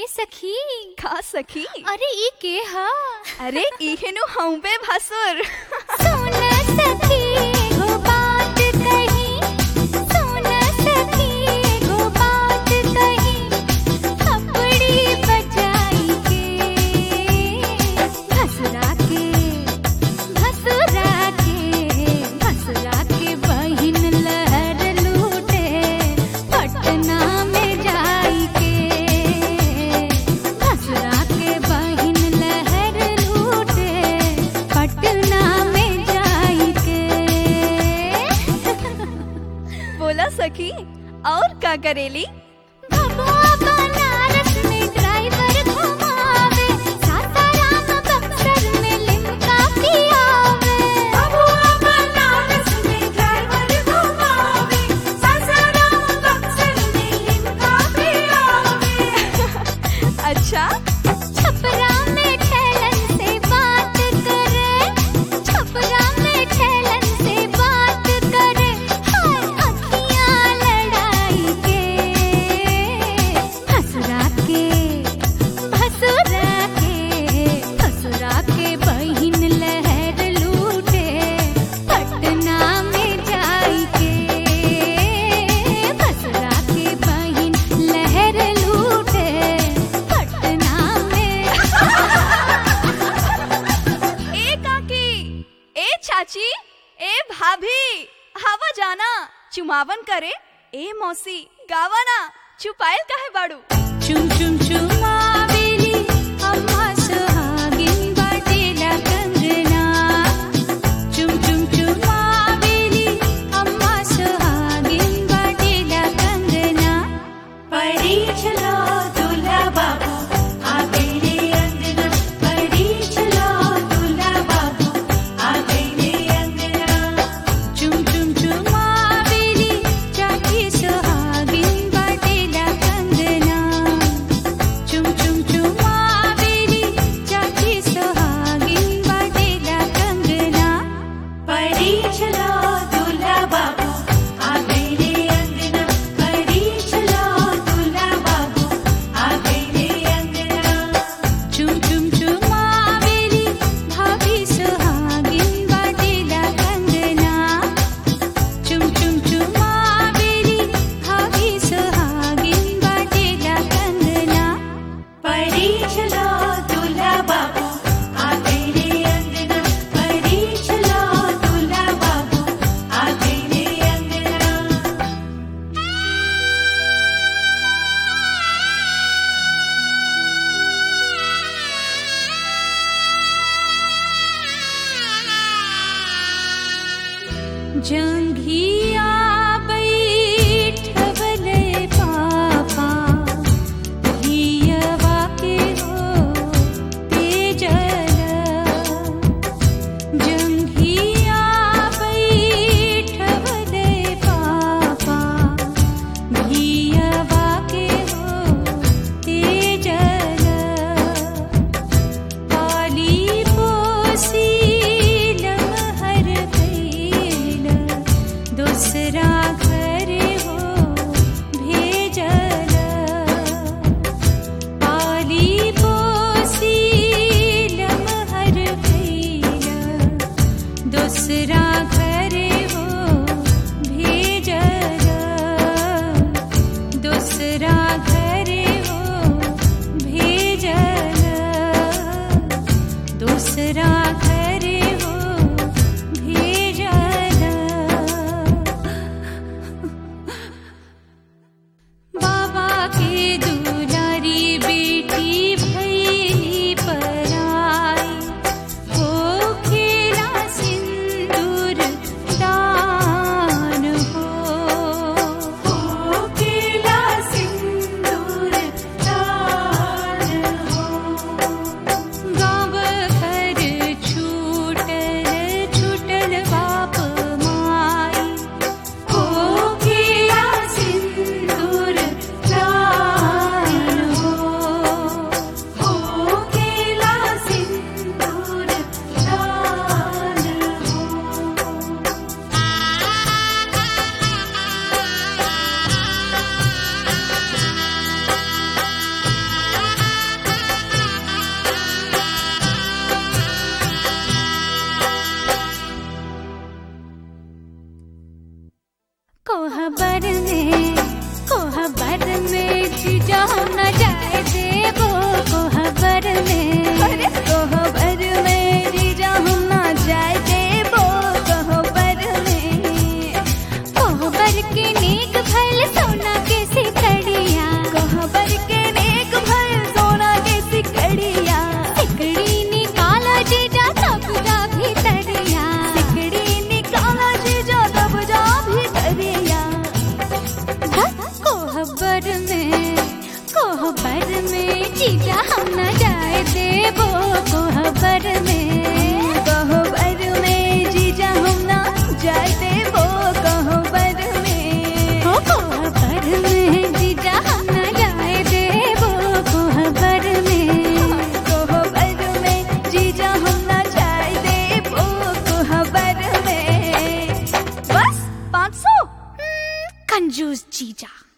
सखी का सखी? अरे ई के हा? अरे इहेनु हूँ बे भसुर। सुन सखी एगो बात कही, सुन सखी एगो बात कही, थपड़ी बजाई के भसुरा के बहिन लहर लूटे पटना में जाई के। भसुरा के बहिन लहर लूटे पटना में जाई के। बोला सखी और का करेली? भभुआ बनारस में ड्राइवर घुमावे, सासाराम बक्सर में लिमका पियावे। भभुआ बनारस में ड्राइवर घुमावे, सासाराम बक्सर में लिमका पियावे। अच्छा छपरा में ठेलन से बात करे, छपरा में ठेलन से बात करे, हाय अखियां लड़ाई के। भसुरा के बहिन लहर लूटे पटना में जाई के। भसुरा के बहिन लहर लूटे पटना में। ए काकी, ए चाची, ए भाभी, हवा जाना चुमावन करे। ए मौसी गावाना चुपायल काहे बाड़ू? चुम चुम चुमावेली अम्मा सुहागिन बाटेला कंगना। चुम चुम चुमावेली अम्मा सुहागिन बाटेला कंगना। परी चलो दूल्हा बाबू आ गए रे अंगना, परी चलो दूल्हा बाबू आ गए रे अंगना। चुम चुम चुमावेली चाची सुहागिन बाटेला कंगना। चुम चुम चुमावेली चाची सुहागिन बाटेला कंगना। परी चलो दूल्हा बाबू आ गए रे अंगना, परी चलो दूल्हा बाबू आ गए रे अंगना। चुम चुम चुमावेली भाभी सुहागिन बाटेला कंगना। चुम चुम चुमावेली भाभी सुहागिन बाटेला कंगना। परी चलो दूल्हा बाबू आ गए रे अंगना, परी चलो दूल्हा बाबू आ गए रे अंगना। जंघिया बैठवले पापा हियवा के हो तेजल। जंघिया बैठवले पापा हियवा के हो तेजल। पाली पोसी लमहर कैल कोहबर में जीजा हम न जाए देबो कोहबर में। कोहबर में जीजा हम ना जाए देबो कोहबर में। ओ कोहबर में जीजा हम न जाए देबो कोहबर में। कोहबर में जीजा हम ना जाए देबो कोहबर में। बस 500। कंजूस जीजा।